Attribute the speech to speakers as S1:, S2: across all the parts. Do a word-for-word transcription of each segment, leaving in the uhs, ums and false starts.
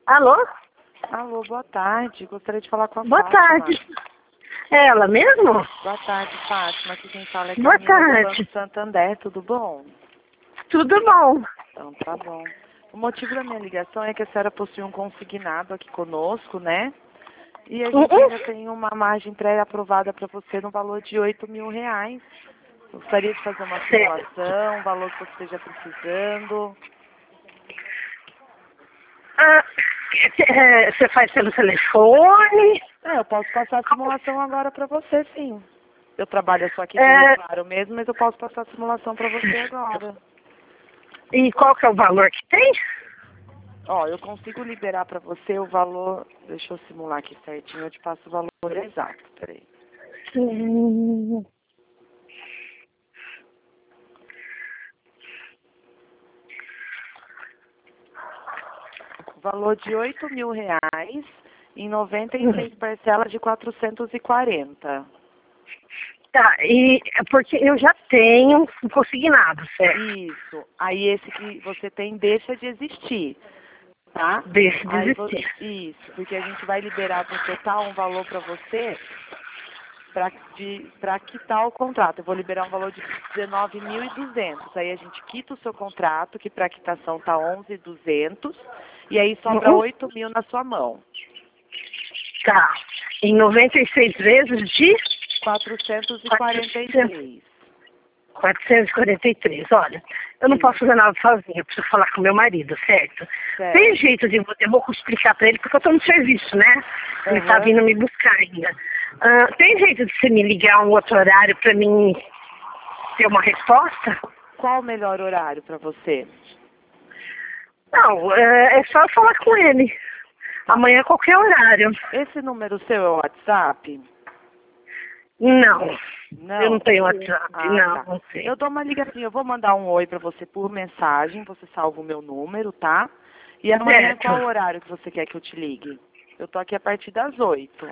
S1: Alô?
S2: Alô, boa tarde. Gostaria de falar com a
S1: Boa
S2: Fátima.
S1: tarde. É ela mesmo?
S2: Boa tarde, Fátima. Aqui quem fala é
S1: Boa
S2: Camila do
S1: tarde.
S2: Banco Santander. Tudo bom?
S1: Tudo bom?
S2: Então, tá bom. O motivo da minha ligação é que a senhora possui um consignado aqui conosco, né? E a gente
S1: Uhum.
S2: ainda tem uma margem pré-aprovada para você no valor de oito mil reais. Gostaria de fazer uma
S1: Certo.
S2: simulação, o valor que você esteja precisando.
S1: Ah, é, você faz pelo telefone?
S2: É, eu posso passar a simulação agora para você, sim. Eu trabalho só aqui de
S1: É,
S2: Rio Claro mesmo, mas eu posso passar a simulação para você agora.
S1: e qual que é o valor que tem?
S2: Ó, eu consigo liberar para você o valor. Deixa eu simular aqui certinho, eu te passo o valor exato. Peraí.
S1: Hum,
S2: Valor de oito mil reais em noventa e seis parcelas de quatrocentos e quarenta.
S1: Tá, e é porque eu já tenho um consignado, certo?
S2: Isso. Aí esse que você tem deixa de existir, tá?
S1: Deixa de
S2: Aí vo-
S1: existir.
S2: isso, porque a gente vai liberar no total um valor para você para de para quitar o contrato. Eu vou liberar um valor de dezenove mil e duzentos. Aí a gente quita o seu contrato, que para quitação tá onze mil e duzentos, e aí sobra
S1: Uhum.
S2: oito mil na sua mão.
S1: Tá. Em noventa e seis vezes de
S2: quatrocentos e quarenta e três.
S1: quatrocentos e quarenta e três. Olha, eu não
S2: Isso.
S1: posso fazer nada sozinha, eu preciso falar com meu marido, certo?
S2: Certo.
S1: Tem jeito de eu vou explicar pra ele, porque eu tô no serviço, né? Ele tá
S2: Aham.
S1: vindo me buscar ainda. Ah, tem jeito de você me ligar um outro horário pra mim ter uma resposta?
S2: Qual o melhor horário para você?
S1: Não, é, é só eu falar com ele. Amanhã qualquer horário.
S2: Esse número seu é o WhatsApp?
S1: Não,
S2: Não.
S1: eu não tenho WhatsApp,
S2: Ah,
S1: não,
S2: tá.
S1: não sei.
S2: Eu dou uma ligadinha, eu vou mandar um oi para você por mensagem, você salva o meu número, tá? E amanhã
S1: Certo.
S2: qual horário que você quer que eu te ligue? Eu tô aqui a partir das oito.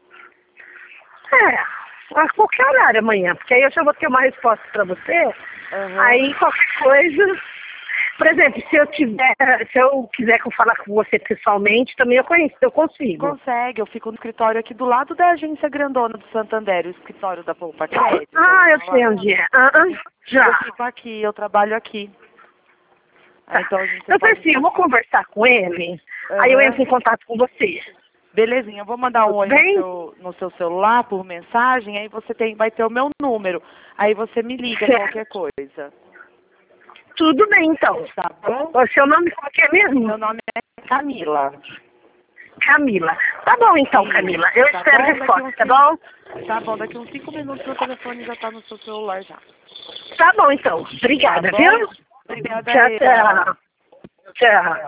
S1: É, a qualquer horário amanhã, porque aí eu já vou ter uma resposta pra você.
S2: Aham.
S1: Aí qualquer coisa, por exemplo, se eu tiver, se eu quiser que eu falar com você pessoalmente, também eu conheço, eu consigo.
S2: Consegue, eu fico no escritório aqui do lado da agência grandona do Santander, o escritório da Poupa Crédito.
S1: Ah, eu
S2: Falar.
S1: sei onde é. Ah, ah,
S2: Eu
S1: já.
S2: fico aqui, eu trabalho aqui. Ah,
S1: Tá.
S2: então a gente
S1: Então,
S2: pode...
S1: assim, eu vou conversar com ele, aí eu
S2: Aham.
S1: entro em contato com você.
S2: Belezinha, eu vou mandar um
S1: Tudo
S2: oi no
S1: bem?
S2: seu, no seu celular por mensagem, aí você tem, vai ter o meu número. Aí você me liga
S1: Certo.
S2: qualquer coisa.
S1: Tudo bem, então.
S2: Tá bom?
S1: O seu nome qual que é mesmo?
S2: Meu nome é Camila.
S1: Camila. Tá bom, então,
S2: Isso.
S1: Camila. Eu
S2: Tá
S1: espero a
S2: bom? Daqui
S1: resposta,
S2: uns
S1: tá
S2: cinco...
S1: bom?
S2: Tá bom, daqui uns cinco minutos o telefone já tá no seu celular já.
S1: Tá bom, então.
S2: Tá
S1: Obrigada,
S2: bom?
S1: viu?
S2: Obrigada
S1: Tchau,
S2: eu.
S1: tchau. Tchau.